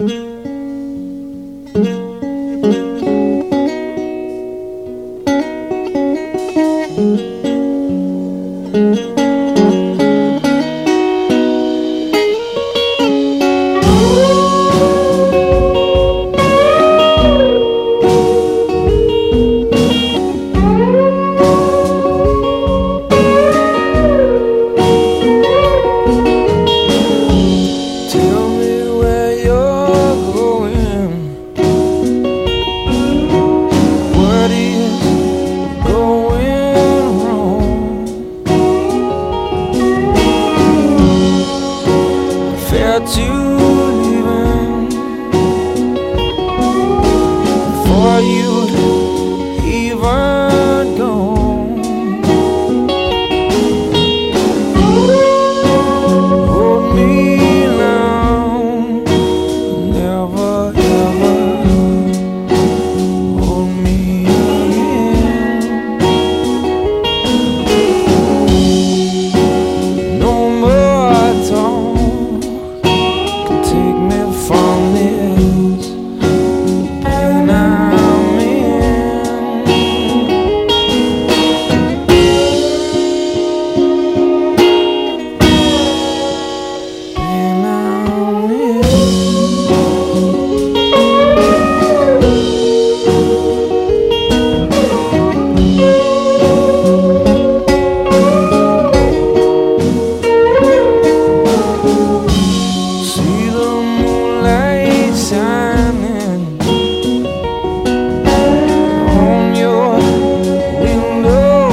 Felt you leaving before you'd even gone. Hold me now, never ever hold me again. No more talk take me from this pain I'm in. Pain I'm in. See the moonlight shining on your window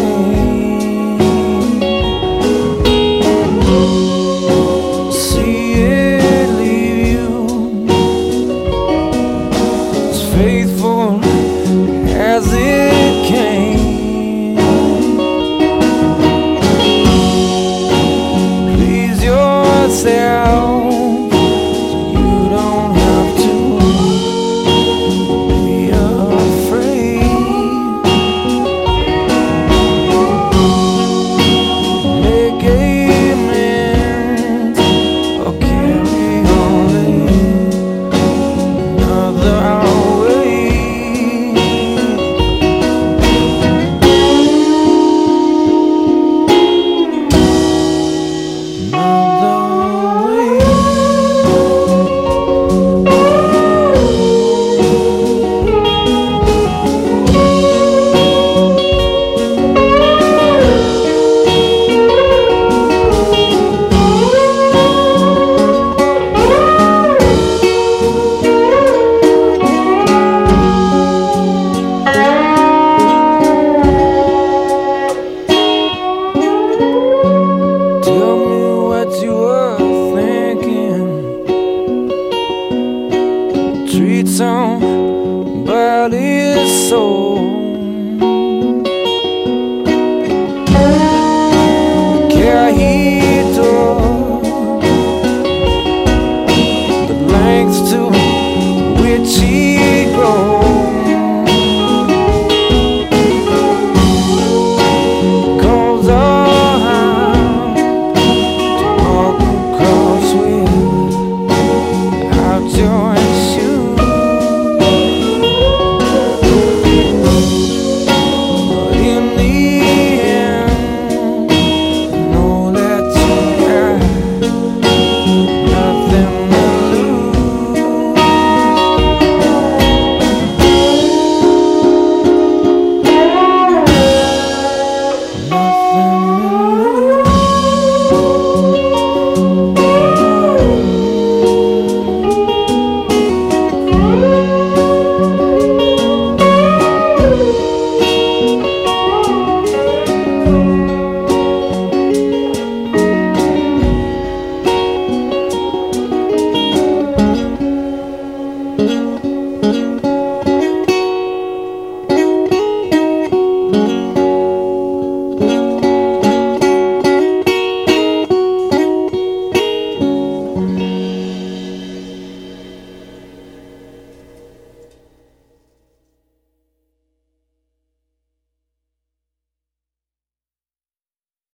pane. See it leave you as faithful as it came. Please yourself, you don't have to be afraid. Make amends or carry on another way. Another way. Tell me what you were thinking. Treat somebody so. Care he took the lengths to which he goes.